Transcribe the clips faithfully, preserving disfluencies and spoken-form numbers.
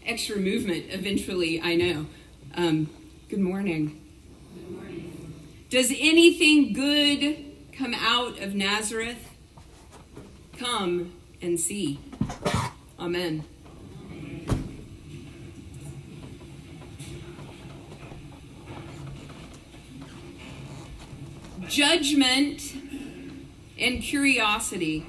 extra movement eventually, I know. Um, good morning. Good morning. Does anything good come out of Nazareth? Come and see. Amen. Judgment and curiosity.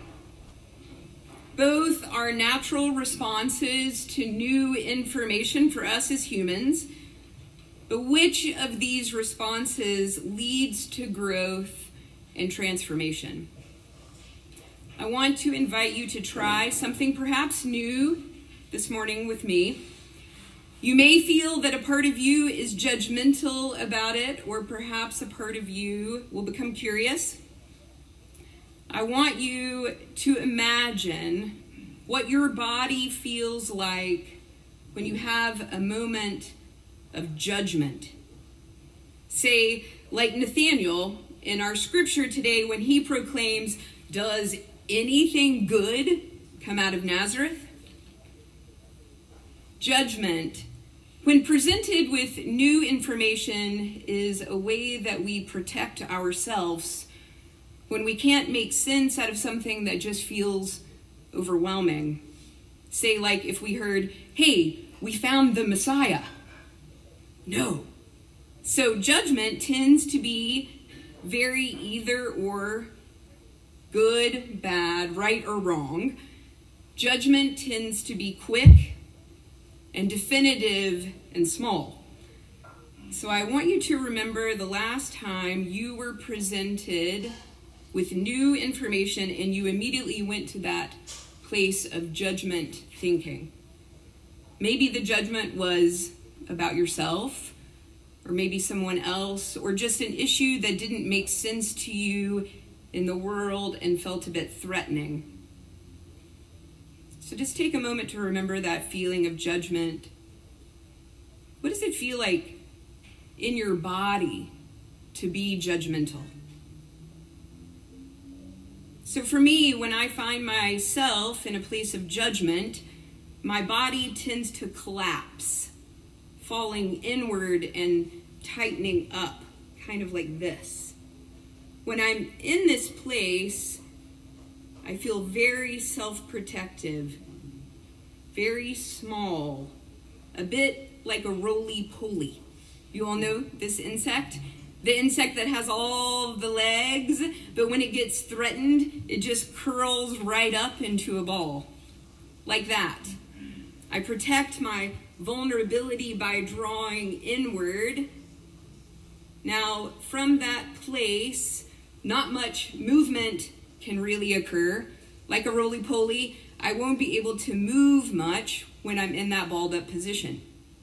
Both are natural responses to new information for us as humans, but which of these responses leads to growth and transformation? I want to invite you to try something perhaps new this morning with me. You may feel that a part of you is judgmental about it, or perhaps a part of you will become curious. I want you to imagine what your body feels like when you have a moment of judgment. Say, like Nathanael in our scripture today when he proclaims, "Does anything good come out of Nazareth?" Judgment, when presented with new information, is a way that we protect ourselves when we can't make sense out of something that just feels overwhelming. Say, like if we heard, "Hey, we found the Messiah." No. So judgment tends to be very either or, good, bad, right or wrong. Judgment tends to be quick and definitive and small. So I want you to remember the last time you were presented with new information and you immediately went to that place of judgment thinking. Maybe the judgment was about yourself, or maybe someone else, or just an issue that didn't make sense to you in the world and felt a bit threatening. So just take a moment to remember that feeling of judgment. What does it feel like in your body to be judgmental? So for me, when I find myself in a place of judgment, my body tends to collapse, falling inward and tightening up, kind of like this. When I'm in this place, I feel very self-protective, very small, a bit like a roly-poly. You all know this insect? The insect that has all the legs, but when it gets threatened, it just curls right up into a ball. Like that. I protect my vulnerability by drawing inward. Now, from that place, not much movement can really occur. Like a roly-poly, I won't be able to move much when I'm in that balled up position.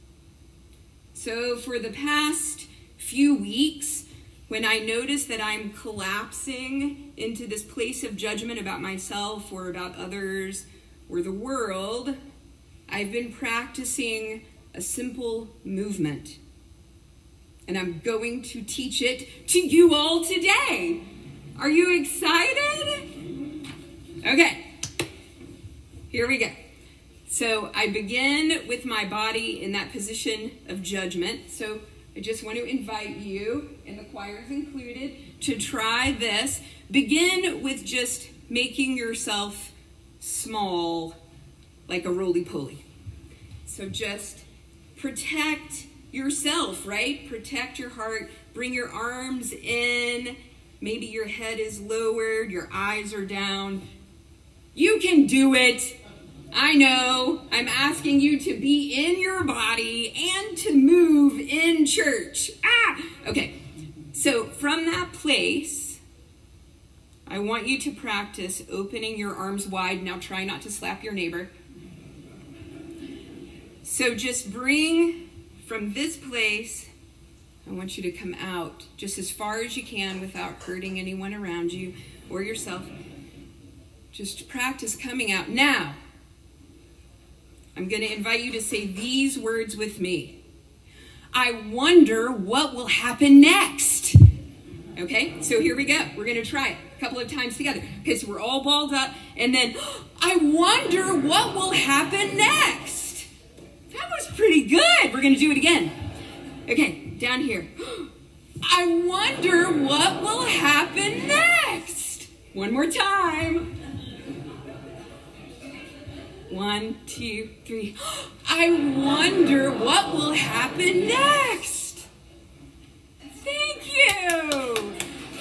So for the past few weeks, when I notice that I'm collapsing into this place of judgment about myself or about others or the world, I've been practicing a simple movement. And I'm going to teach it to you all today. Are you excited? Okay, here we go. So I begin with my body in that position of judgment. So I just want to invite you, and the choir is included, to try this. Begin with just making yourself small, like a roly-poly. So just protect yourself, right? Protect your heart. Bring your arms in. Maybe your head is lowered, your eyes are down. You can do it. I know. I'm asking you to be in your body and to move in church. Ah! Okay. So from that place, I want you to practice opening your arms wide. Now try not to slap your neighbor. So just bring from this place, I want you to come out just as far as you can without hurting anyone around you or yourself. Just practice coming out. Now, I'm going to invite you to say these words with me. I wonder what will happen next. Okay, so here we go. We're going to try it a couple of times together. Okay, so we're all balled up. And then, I wonder what will happen next. That we're going to do it again. Okay, down here. I wonder what will happen next. One more time. One, two, three. I wonder what will happen next. Thank you.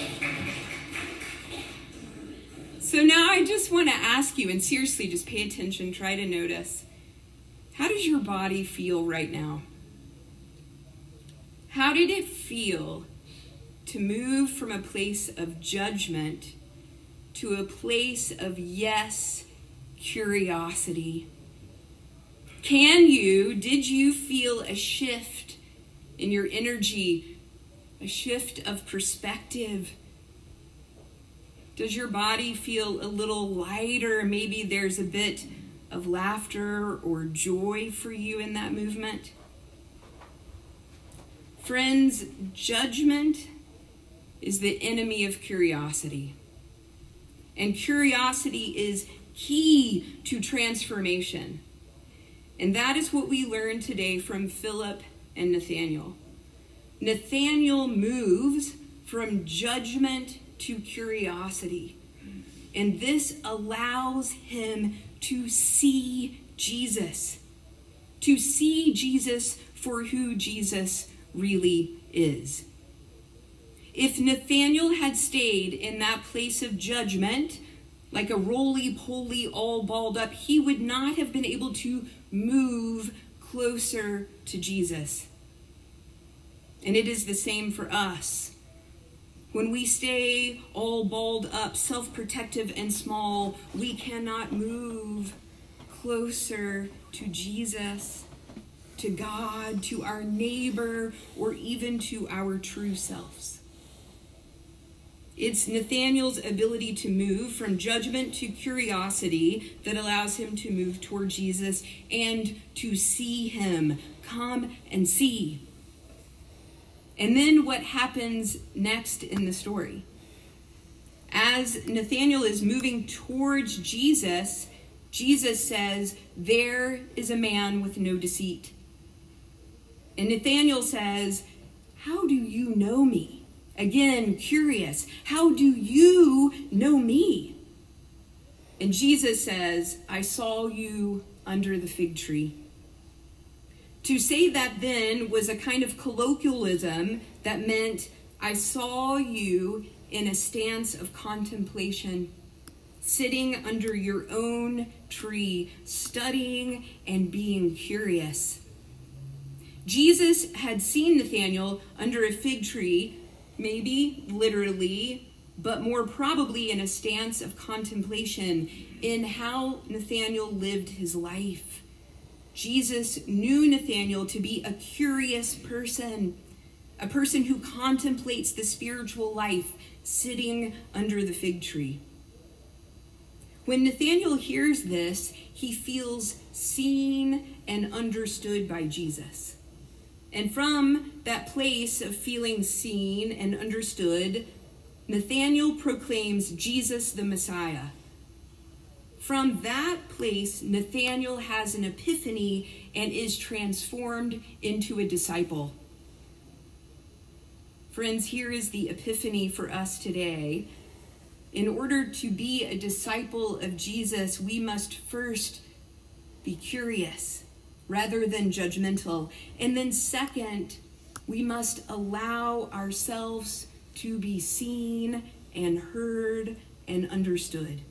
So now I just want to ask you, and seriously, just pay attention, try to notice. How does your body feel right now? How did it feel to move from a place of judgment to a place of yes, curiosity? Can you, did you feel a shift in your energy, a shift of perspective? Does your body feel a little lighter? Maybe there's a bit of laughter or joy for you in that movement. Friends, judgment is the enemy of curiosity. And curiosity is key to transformation. And that is what we learned today from Philip and Nathaniel. Nathaniel moves from judgment to curiosity. And this allows him to see Jesus. To see Jesus for who Jesus really is. If Nathaniel had stayed in that place of judgment, like a roly-poly all balled up, he would not have been able to move closer to Jesus. And it is the same for us. When we stay all balled up, self-protective and small, we cannot move closer to Jesus, to God, to our neighbor, or even to our true selves. It's Nathaniel's ability to move from judgment to curiosity that allows him to move toward Jesus and to see him. Come and see. And then what happens next in the story? As Nathaniel is moving towards Jesus, Jesus says, "There is a man with no deceit." And Nathaniel says, "How do you know me?" Again, curious. How do you know me? And Jesus says, "I saw you under the fig tree." To say that then was a kind of colloquialism that meant, I saw you in a stance of contemplation, sitting under your own tree, studying and being curious. Jesus had seen Nathaniel under a fig tree, maybe literally, but more probably in a stance of contemplation in how Nathaniel lived his life. Jesus knew Nathaniel to be a curious person, a person who contemplates the spiritual life sitting under the fig tree. When Nathaniel hears this, he feels seen and understood by Jesus. And from that place of feeling seen and understood, Nathaniel proclaims Jesus the Messiah. From that place, Nathaniel has an epiphany and is transformed into a disciple. Friends, here is the epiphany for us today. In order to be a disciple of Jesus, we must first be curious rather than judgmental. And then second, we must allow ourselves to be seen and heard and understood.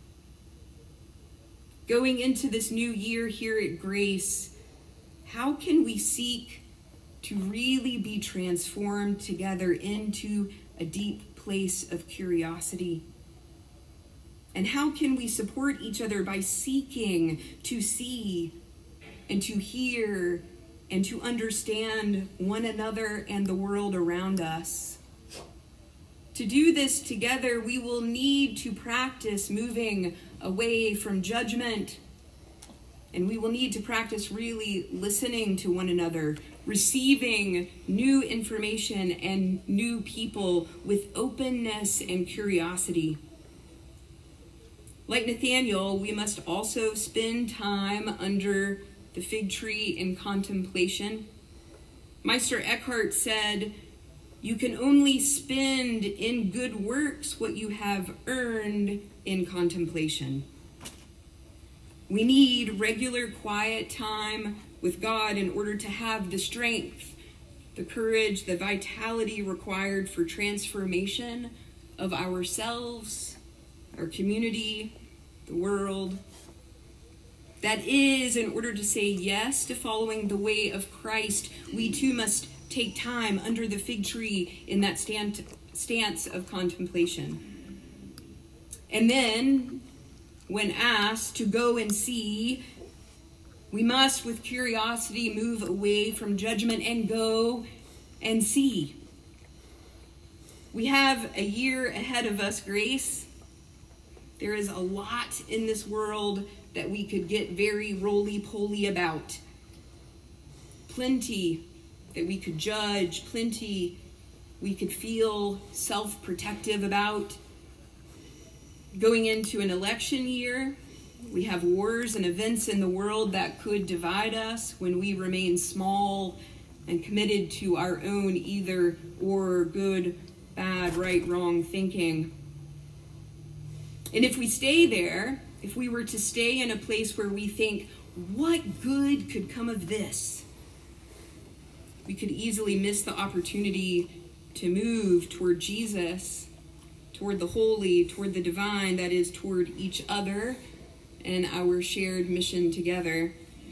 Going into this new year here at Grace, how can we seek to really be transformed together into a deep place of curiosity? And how can we support each other by seeking to see and to hear and to understand one another and the world around us? To do this together, we will need to practice moving away from judgment, and we will need to practice really listening to one another, receiving new information and new people with openness and curiosity. Like Nathaniel, we must also spend time under the fig tree in contemplation. Meister Eckhart said, "You can only spend in good works what you have earned in contemplation." We need regular quiet time with God in order to have the strength, the courage, the vitality required for transformation of ourselves, our community, the world. That is, in order to say yes to following the way of Christ, we too must take time under the fig tree in that stand, stance of contemplation. And then, when asked to go and see, we must, with curiosity, move away from judgment and go and see. We have a year ahead of us, Grace. There is a lot in this world that we could get very roly-poly about. Plenty that we could judge, plenty we could feel self-protective about. Going into an election year, we have wars and events in the world that could divide us when we remain small and committed to our own either or, good, bad, right, wrong thinking. And if we stay there, if we were to stay in a place where we think, what good could come of this? We could easily miss the opportunity to move toward Jesus, toward the holy, toward the divine, that is, toward each other and our shared mission together.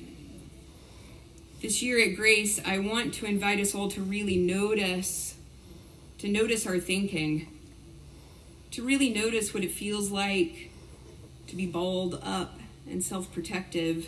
This year at Grace, I want to invite us all to really notice, to notice our thinking, to really notice what it feels like to be balled up and self-protective,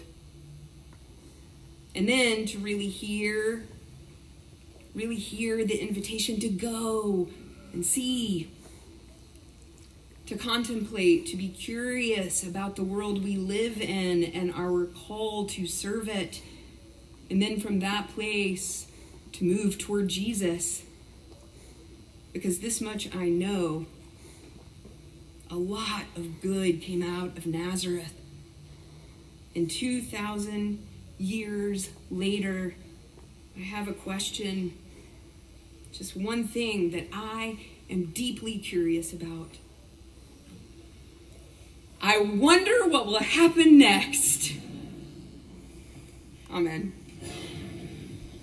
and then to really hear, really hear the invitation to go and see, to contemplate, to be curious about the world we live in and our call to serve it. And then from that place, to move toward Jesus. Because this much I know, a lot of good came out of Nazareth. And two thousand years later, I have a question, just one thing that I am deeply curious about. I wonder what will happen next. Amen.